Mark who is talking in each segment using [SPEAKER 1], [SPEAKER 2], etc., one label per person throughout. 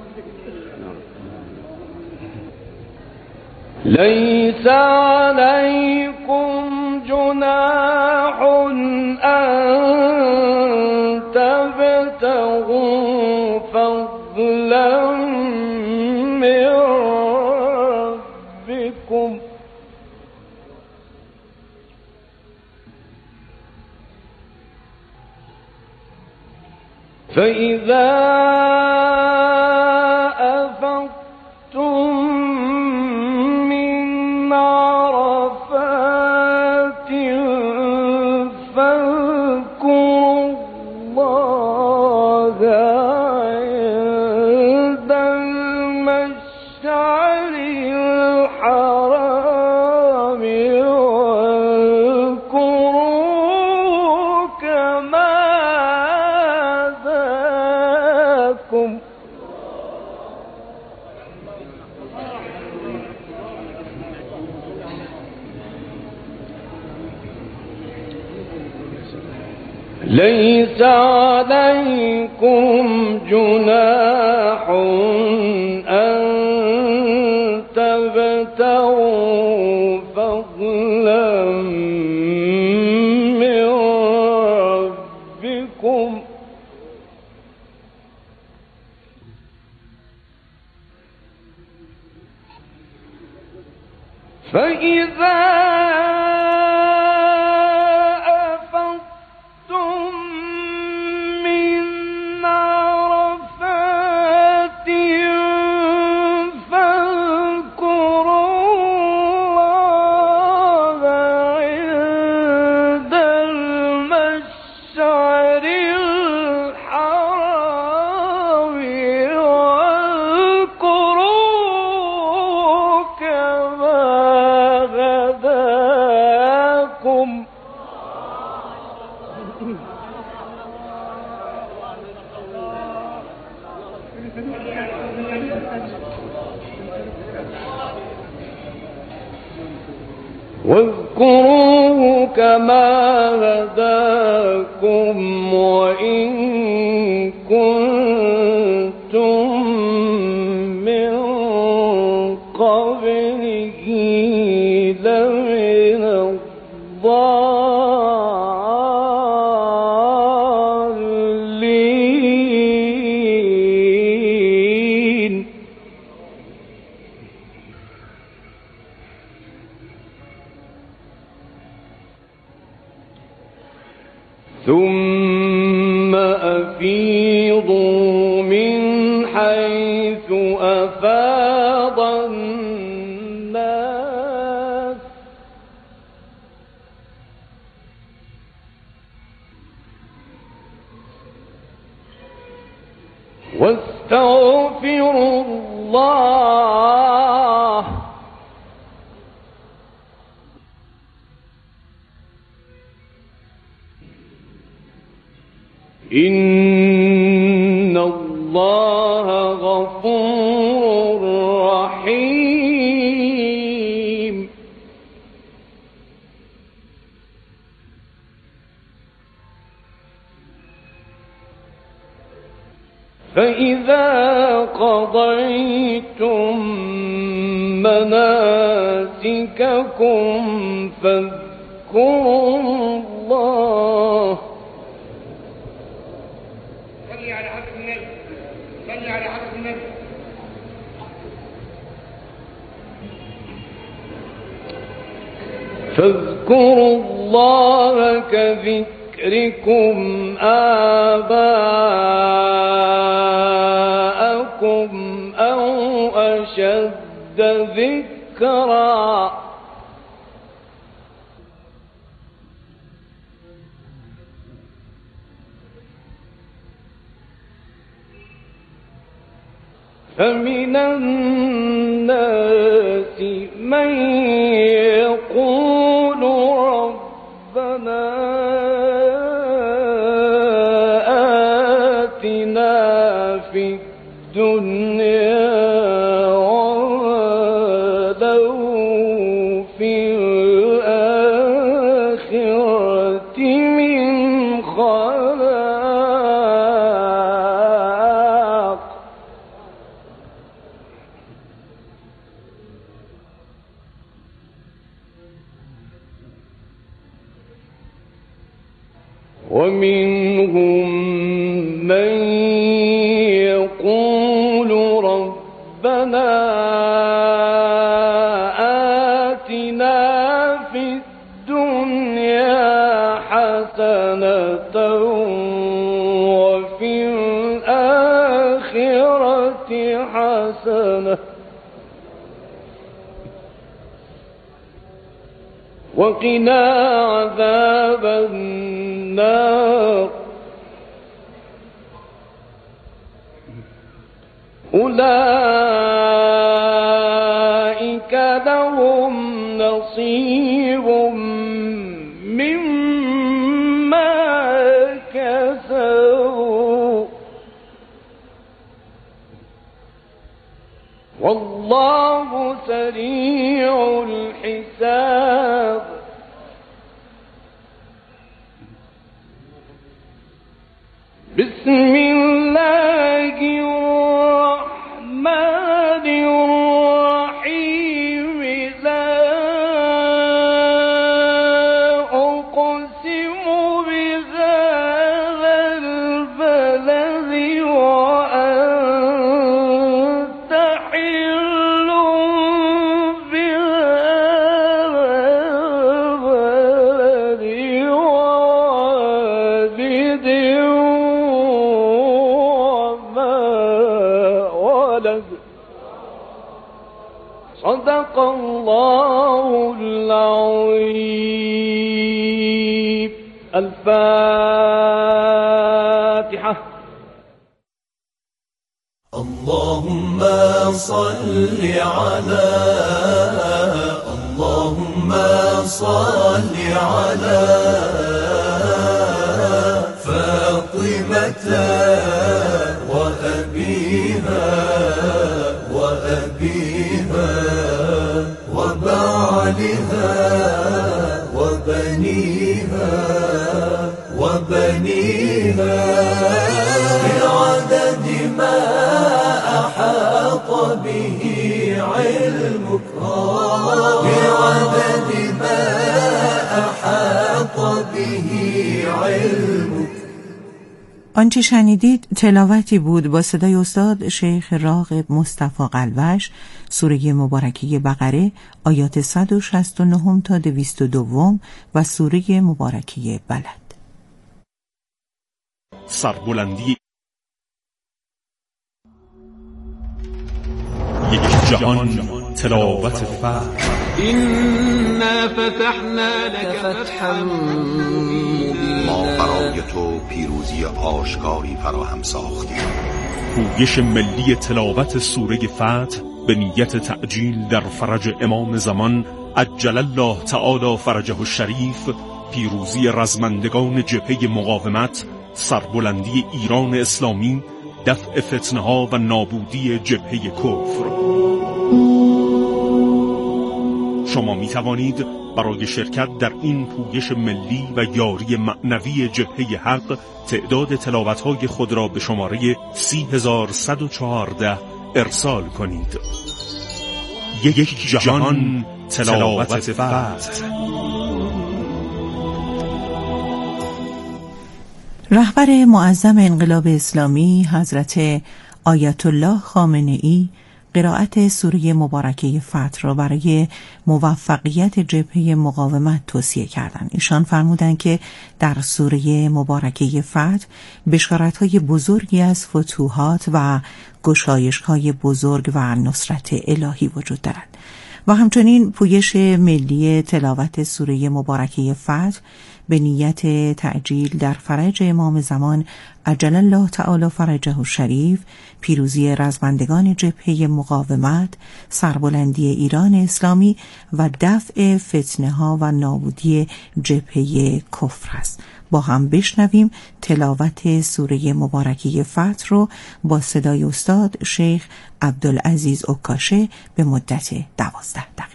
[SPEAKER 1] ليس عليكم جناح أن تبتغوا فضلا من ربكم فإذا أفضتم من عرفات فاذكروا الله عند المشعر الحرام واذكروه كما هداكم ليس عليكم جناح أن تبتغوا فضلا من ربكم فإذا واذكروه كما هداكم وإن كنتم من قبله لمن الضالين ثم أفيضوا من حيث أفاض الناس واستغفروا الله إن الله غفور رحيم فإذا قضيتم مناسككم فاذكروا الله فاذكروا الله كذكركم آباءكم أو أشد ذكرا فمن الناس من يقول ربنا آتنا في الدنيا ولو في الآخرة من خلاق ربنا آتنا في الدنيا حسنة وفي الآخرة حسنة وقنا عذاب النار أولئك لهم نصيب مما كسبوا والله سريع الحساب بسم الله الرحمن الرحيم لا أقسم بهذا البلد وأنت حل بهذا البلد صدق الله العظيم. الفاتحة.
[SPEAKER 2] اللهم صل على فاطمة وأبيها وبعلها وبنيها بعدد ما أحاط به علمك بعدد ما أحاط به علمك.
[SPEAKER 3] آنچه شنیدید تلاوتی بود با صدای استاد شیخ راغب مصطفی قلوش، سوره مبارکه بقره آیات 169 تا 202 و سوره مبارکه بلد.
[SPEAKER 4] سربلندی یک جهان تلاوت فتح.
[SPEAKER 5] إنا فتحنا لك فتحا مبینا.
[SPEAKER 6] ما برای تو پیروزی آشکاری فراهم ساختیم.
[SPEAKER 4] پویش ملی تلاوت سوره فتح به نیت تعجیل در فرج امام زمان عجل الله تعالی فرجه الشریف، پیروزی رزمندگان جبهه مقاومت، سربلندی ایران اسلامی، دفع فتنه‌ها و نابودی جبهه کفر. شما می توانید برای شرکت در این پویش ملی و یاری معنوی جبهه حق تعداد تلاوت‌های خود را به شماره 30114 ارسال کنید. یک جهان تلاوت فتح.
[SPEAKER 3] رهبر معظم انقلاب اسلامی حضرت آیت الله خامنه‌ای قرائت سوره مبارکه فتح را برای موفقیت جبهه مقاومت توصیه کردند. ایشان فرمودند که در سوره مبارکه فتح بشارت‌های بزرگی از فتوحات و گشایش‌های بزرگ و نصرت الهی وجود دارد و همچنین پویش ملی تلاوت سوره مبارکه فتح به نیت تعجیل در فرج امام زمان عجل الله تعالی فرجه الشریف، پیروزی رزمندگان جبهه مقاومت، سربلندی ایران اسلامی و دفع فتنه ها و نابودی جبهه کفر است. با هم بشنویم تلاوت سوره مبارکه فتح رو با صدای استاد شیخ عبدالعزیز عکاشه به مدت 12 دقیقه.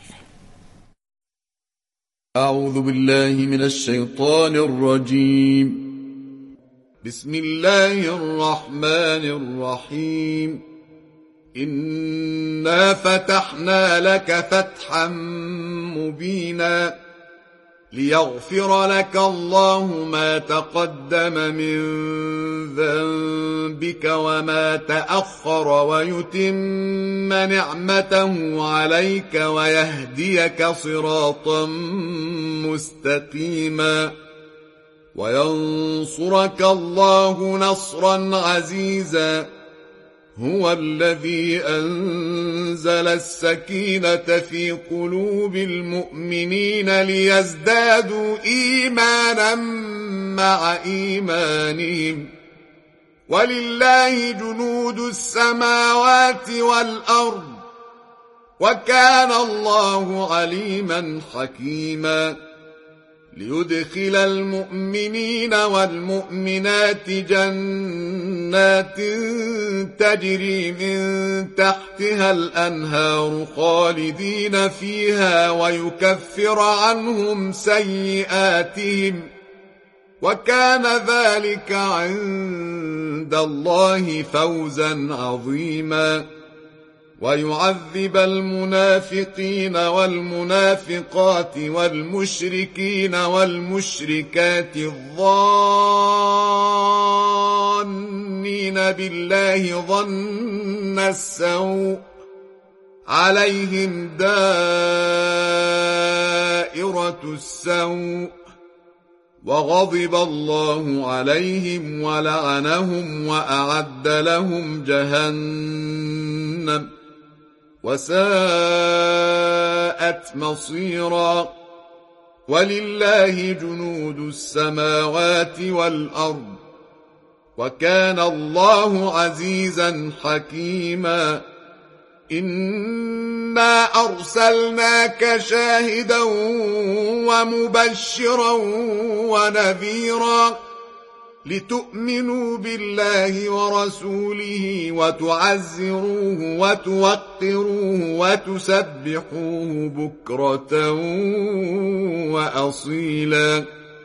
[SPEAKER 7] اعوذ بالله من الشیطان الرجیم. بسم الله الرحمن الرحیم. إنا فتحنا لك فتحا مبینا ليغفر لك الله ما تقدم من ذنبك وما تأخر ويتم نعمته عليك ويهديك صراطا مستقيما وينصرك الله نصرا عزيزا. هو الذي أنزل السكينة في قلوب المؤمنين ليزدادوا إيمانا مع إيمانهم ولله جنود السماوات والأرض وكان الله عليما حكيما. ليدخل المؤمنين والمؤمنات جنات تجري من تحتها الأنهار خالدين فيها ويكفر عنهم سيئاتهم وكان ذلك عند الله فوزا عظيما. ويعذب المنافقين والمنافقات والمشركين والمشركات الظانين بالله ظن السوء عليهم دائرة السوء وغضب الله عليهم ولعنهم وأعد لهم جهنم وساءت مصيرا. ولله جنود السماوات والأرض وكان الله عزيزا حكيما. إنا أرسلناك شاهدا ومبشرا ونذيرا لتؤمنوا بالله ورسوله وتعزروه وتوقروه وتسبحوه بكرة وأصيلا.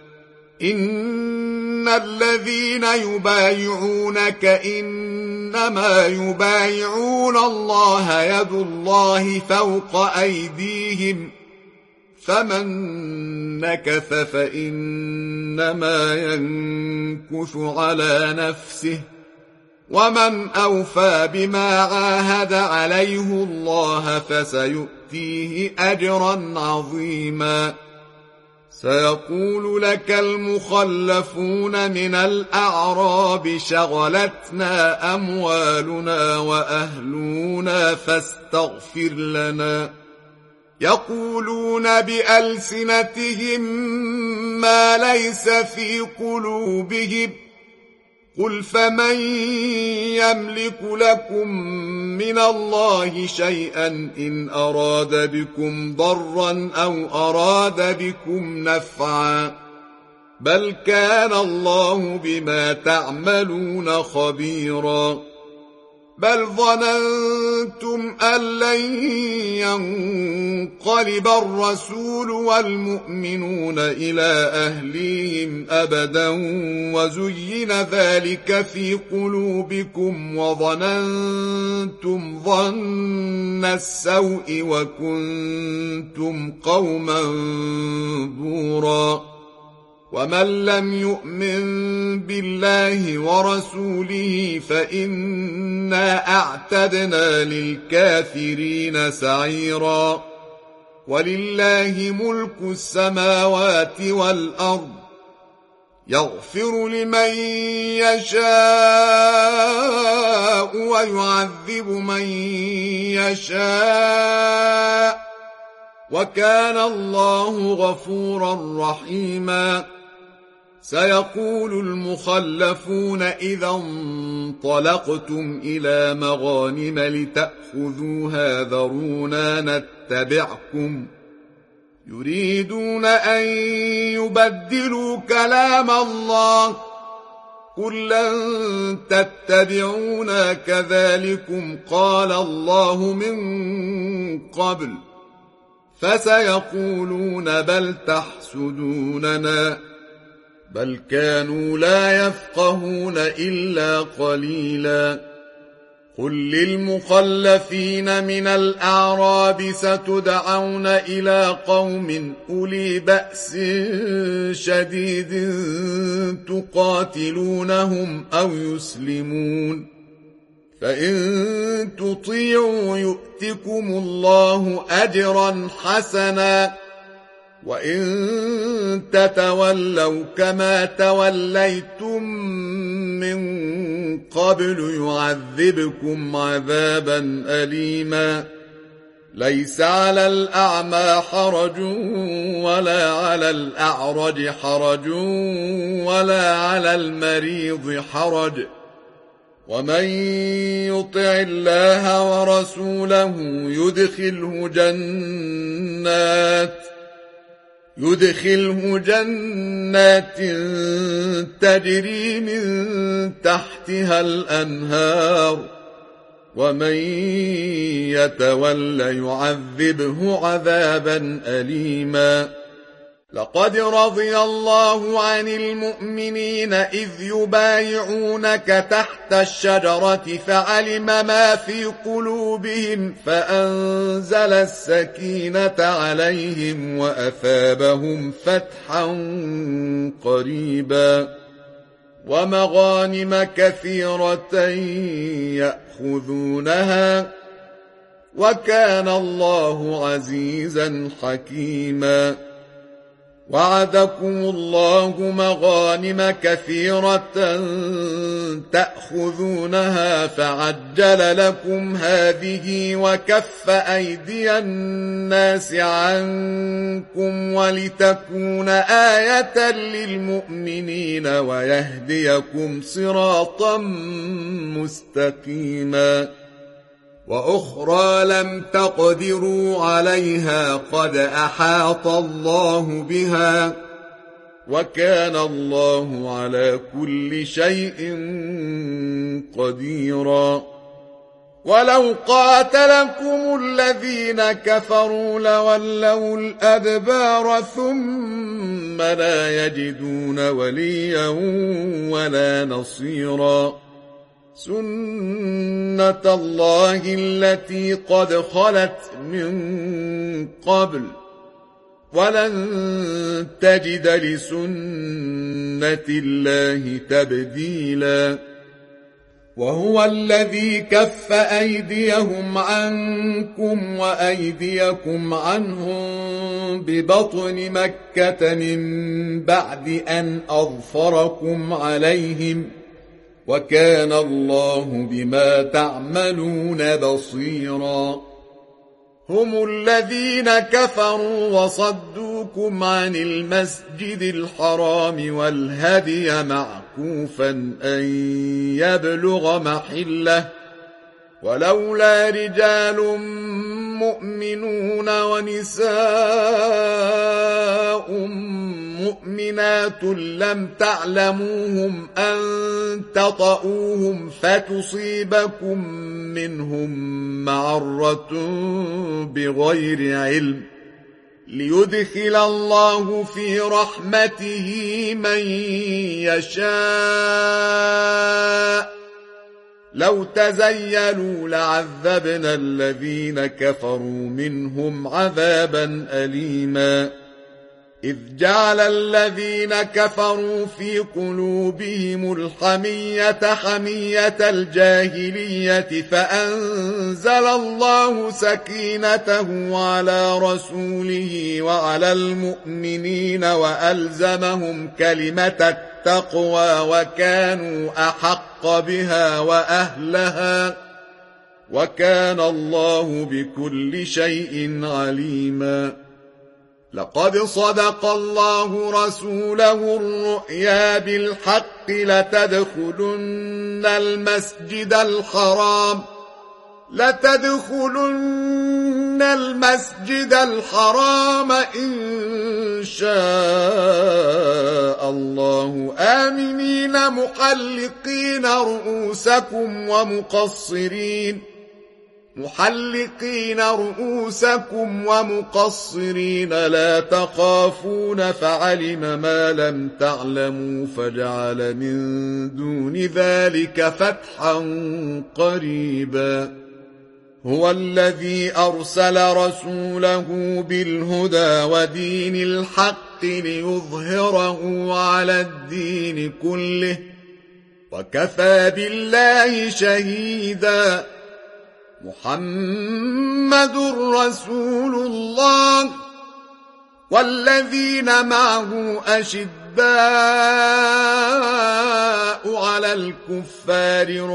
[SPEAKER 7] إن الذين يبايعونك إنما يبايعون الله يد الله فوق أيديهم فمن نكث فإنما ينكث على نفسه ومن أوفى بما عاهد عليه الله فسيؤتيه أجرا عظيما. سيقول لك المخلفون من الأعراب شغلتنا أموالنا وأهلنا فاستغفر لنا. يقولون بألسنتهم ما ليس في قلوبهم قل فمن يملك لكم من الله شيئا إن أراد بكم ضرا أو أراد بكم نفعا بل كان الله بما تعملون خبيرا. بل ظننتم أن لن ينقلب الرسول والمؤمنون إلى أهليهم أبدا وزين ذلك في قلوبكم وظننتم ظن السوء وكنتم قوما بورا. ومن لم يؤمن بالله ورسوله فإنا أعتدنا للكافرين سعيرا. ولله ملك السماوات والأرض يغفر لمن يشاء ويعذب من يشاء وكان الله غفورا رحيما. سيقول المخلفون إذا انطلقتم إلى مغانم لتأخذوها ذرونا نتبعكم يريدون أن يبدلوا كلام الله قل لن تتبعونا كذلكم قال الله من قبل فسيقولون بل تحسدوننا بل كانوا لا يفقهون إلا قليلا. قل للمخلفين من الأعراب ستدعون إلى قوم أولي بأس شديد تقاتلونهم أو يسلمون، فإن تطيعوا يؤتكم الله أجرا حسنا، وإن تتولوا كما توليتم من قبل يعذبكم عذابا أليما. ليس على الأعمى حرج ولا على الأعرج حرج ولا على المريض حرج، ومن يطع الله ورسوله يدخله جنات تجري من تحتها الأنهار، ومن يتول يعذبه عذابا أليما. لقد رضي الله عن المؤمنين إذ يبايعونك تحت الشجرة فعلم ما في قلوبهم فأنزل السكينة عليهم وأثابهم فتحا قريبا ومغانم كثيرة يأخذونها، وكان الله عزيزا حكيما. وعدكم الله مغانم كثيرة تأخذونها فعجل لكم هذه وكف أيدي الناس عنكم ولتكون آية للمؤمنين ويهديكم صراطا مستقيما. وأخرى لم تقدروا عليها قد أحاط الله بها، وكان الله على كل شيء قديرا. ولو قاتلكم الذين كفروا لولوا الأدبار ثم لا يجدون وليا ولا نصيرا. سنة الله التي قد خلت من قبل، ولن تجد لسنة الله تبديلا. وهو الذي كف أيديهم عنكم وأيديكم عنهم ببطن مكة من بعد أن أظفركم عليهم، وكان الله بما تعملون بصيرا. هم الذين كفروا وصدوكم عن المسجد الحرام والهدي معكوفا أن يبلغ محله، ولولا رجال مؤمنون ونساء مؤمنات لم تعلموهم أن تطؤوهم فتصيبكم منهم معرة بغير علم، ليدخل الله في رحمته من يشاء. لو تزيلوا لعذبنا الذين كفروا منهم عذابا أليما. إذ جعل الذين كفروا في قلوبهم الحمية حمية الجاهلية فأنزل الله سكينته على رسوله وعلى المؤمنين وألزمهم كلمة التقوى وكانوا أحق بها وأهلها، وكان الله بكل شيء عليما. لقد صدق الله رسوله الرؤيا بالحق لتدخلن المسجد الحرام إن شاء الله آمنين محلقين رؤوسكم ومقصرين، محلقين رؤوسكم ومقصرين لا تخافون فعلم ما لم تعلموا فجعل من دون ذلك فتحا قريبا هو الذي أرسل رسوله بالهدى ودين الحق ليظهره على الدين كله وكفى بالله شهيدا محمد رسول الله والذين معه أشداء على الكفار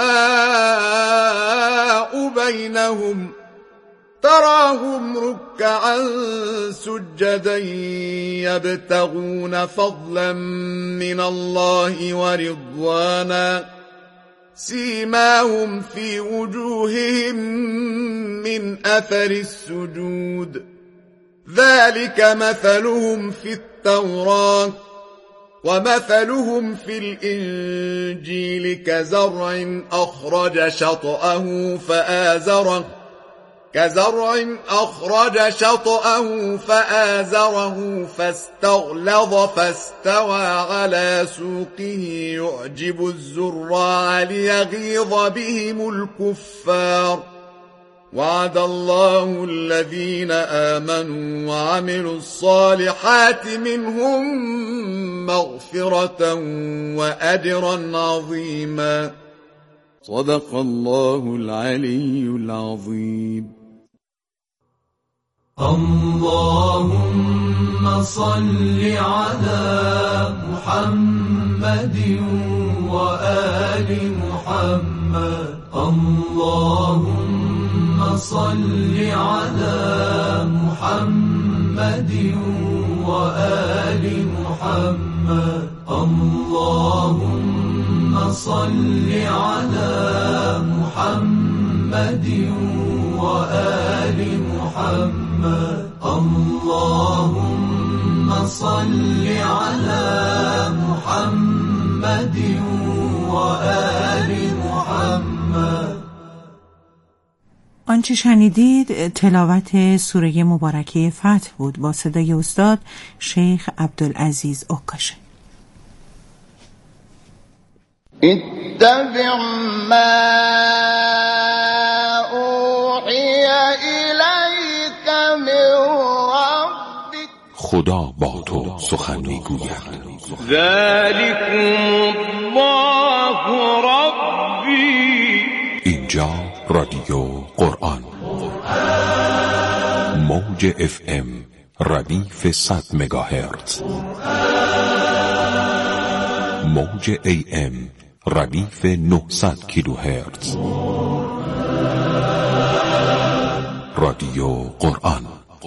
[SPEAKER 7] رحماء بينهم تراهم ركعا سجدا يبتغون فضلا من الله ورضوانا سيماهم في وجوههم من أثر السجود ذلك مثلهم في التوراة ومثلهم في الإنجيل كزرع أخرج شطأه فآزره فاستغلظ فاستوى على سوقه يعجب الزراع ليغيظ بهم الكفار وعد الله الذين آمنوا وعملوا الصالحات منهم مغفرة وأجرا عظيما صدق الله العلي العظيم
[SPEAKER 2] اللهم صل على محمد وآل محمد اللهم صل على محمد وآل محمد اللهم صل على محمد وآل محمد اللهم صل على محمد وآل محمد.
[SPEAKER 3] آنچه شنیدید تلاوت سوره مبارکه فتح بود با صدای استاد شیخ عبدالعزیز عکاشی.
[SPEAKER 8] اتبع ما اوحی الیک من ربک
[SPEAKER 4] خدا با تو سخن میگوید.
[SPEAKER 1] ذلكم الله ربی.
[SPEAKER 4] اینجا رادیو قرآن موج FM ردیف 100 مگاهرتز، موج AM ردیف 900 کیلوهرتز. رادیو قرآن.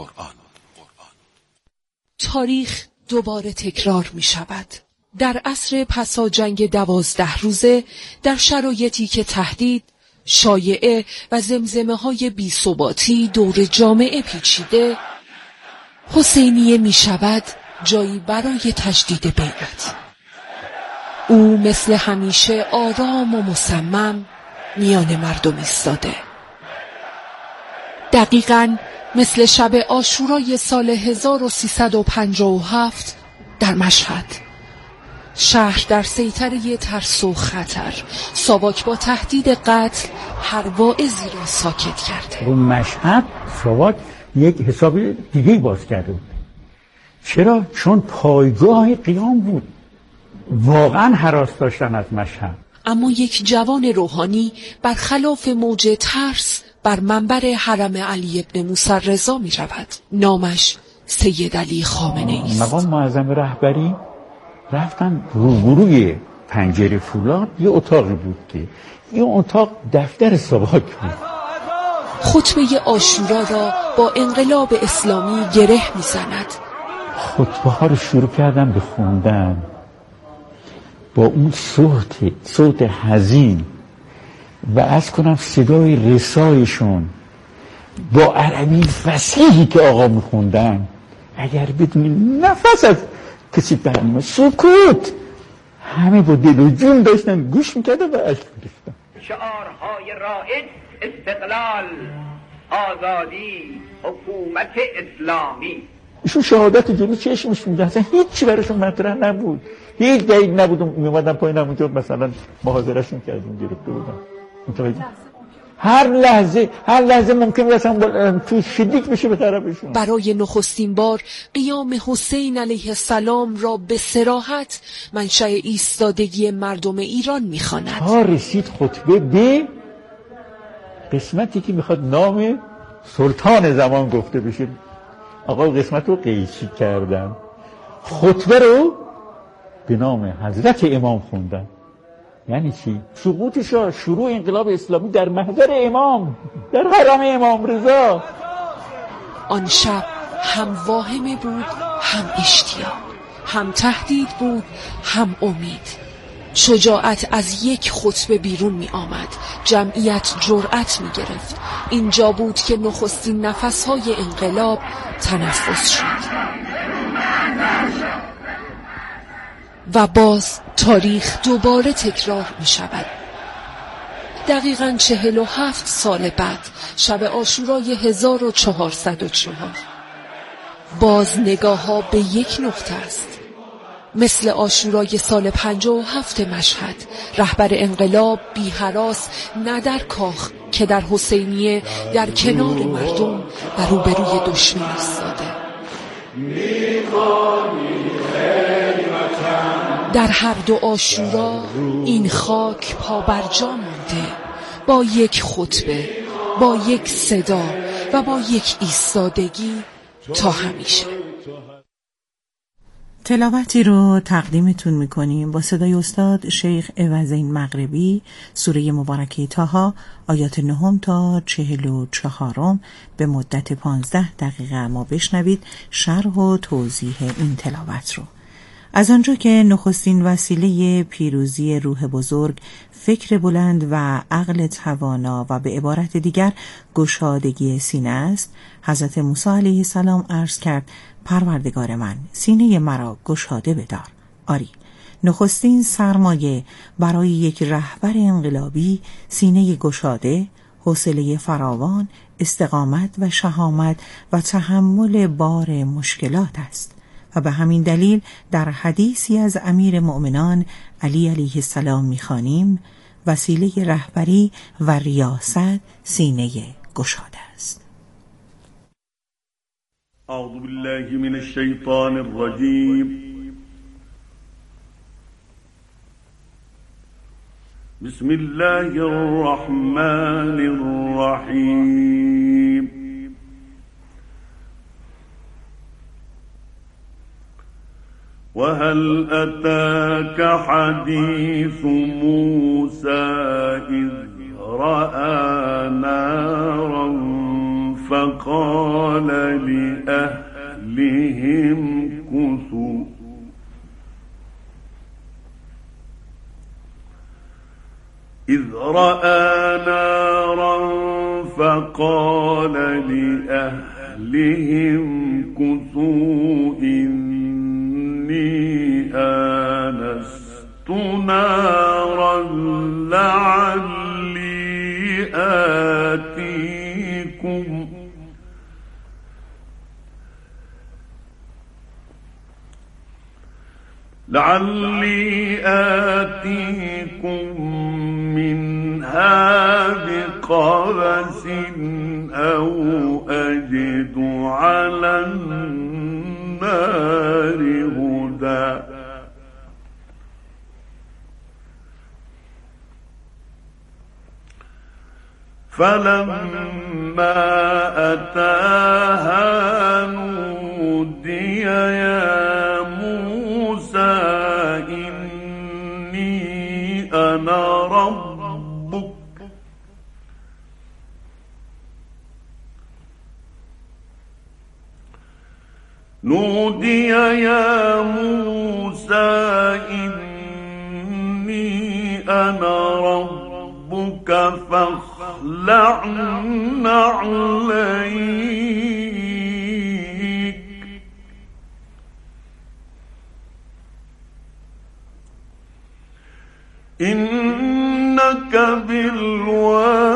[SPEAKER 9] تاریخ دوباره تکرار می شود. در عصر پسا جنگ 12 روزه، در شرایطی که تهدید، شایعه و زمزمه های بی‌ثباتی دور جامعه پیچیده، حسینیه می شود جایی برای تجدید بیعت. او مثل همیشه آرام و مصمم میان مردم ایستاده. دقیقاً مثل شب عاشورای سال 1357 در مشهد. شهر در سیطره ترس و خطر، ساواک با تهدید قتل هر واعظی را ساکت کرده.
[SPEAKER 10] اون مشهد ساواک یک حساب دیگه باز کرده بود. چرا؟ چون پایگاه قیام بود. واقعا هراس داشتن از مشهد.
[SPEAKER 9] اما یک جوان روحانی برخلاف موج ترس بر منبر حرم علی ابن موسی رضا می رود. نامش سید علی خامنه‌ای است.
[SPEAKER 10] مقام معظم رهبری رفتن روبروی پنجره فولاد یه اتاقی بود که این اتاق دفتر ساواک بود.
[SPEAKER 9] خطبه عاشورا را با انقلاب اسلامی گره می زند.
[SPEAKER 10] خطبه ها رو شروع کردن به خوندن با اون صوت حزین و از کنم صدای رسایشون با عربی فصیحی که آقا میخوندن، اگر بدونی نفس از کسی برنامه سکوت، همه با دل و جون داشتن گوش میکردن و عشق می‌ریختن.
[SPEAKER 11] شعارهای رایج استقلال، آزادی، حکومت اسلامی.
[SPEAKER 10] ایشون شهادت جلو چشمش میده، اصلا هیچی براشون مطرح نبود، هیچ دلیل نبود. میومدن پایین همونجا مثلا محاضرهشون کردیم گرفته بودن. متوجه؟ هر لحظه ممکن بود اصلا تو شلیک بشه به طرفشون.
[SPEAKER 9] برای نخستین بار قیام حسین علیه السلام را به صراحت منشأ ایستادگی مردم ایران می‌خواند.
[SPEAKER 10] ها رسید خطبه به قسمتی که میخواد نام سلطان زمان گفته بشه. آقا قسمت رو قیچی کردن، خطبه رو به نام حضرت امام خوندن. یعنی چی؟ سقوط شاه، شروع انقلاب اسلامی در محضر امام، در حرم امام رضا.
[SPEAKER 9] آن شب هم واهمه بود، هم اشتیاق، هم تهدید بود، هم امید. شجاعت از یک خطبه بیرون می آمد، جمعیت جرأت می گرفت. اینجا بود که نخستین نفسهای انقلاب تنفس شد. و باز تاریخ دوباره تکرار می شود. دقیقاً 47 سال بعد، شب عاشورای 1404، باز نگاه ها به یک نقطه است. مثل عاشورای سال 57 مشهد، رهبر انقلاب بی هراس نه در کاخ که در حسینیه در کنار مردم و روبروی دشمن ایستاده. در هر دو عاشورا این خاک پابرجا مانده، با یک خطبه، با یک صدا و با یک ایستادگی تا همیشه.
[SPEAKER 3] تلاوتی رو تقدیمتون میکنیم با صدای استاد شیخ عوضین مغربی، سوره مبارکه طه، آیات 9 تا 44 به مدت 15 دقیقه. اما بشنوید شرح و توضیح این تلاوت رو. از آنجا که نخستین وسیله پیروزی روح بزرگ فکر بلند و عقل توانا و به عبارت دیگر گشادگی سینه است، حضرت موسی علیه السلام عرض کرد: پروردگار من، سینه مرا گشاده بدار. آری، نخستین سرمایه برای یک رهبر انقلابی سینه گشاده، حوصله فراوان، استقامت و شهامت و تحمل بار مشکلات است. و به همین دلیل در حدیثی از امیر مؤمنان علی علیه السلام می‌خوانیم: وسیله رهبری و ریاست سینه گشاده است.
[SPEAKER 12] اعوذ بالله من الشیطان الرجیم. بسم الله الرحمن الرحیم. وهل أتاك حديث موسى إذ رأى نارا فقال لأهلهم كثوا إني آنست نارا لعلي آتيكم منها بقبس أو أجد على النار هدى فلما أتاها نودي يا موسى إني أنا ربك نودي يا موسى إني أنا ربك فاخلع عليك إنك بالوادي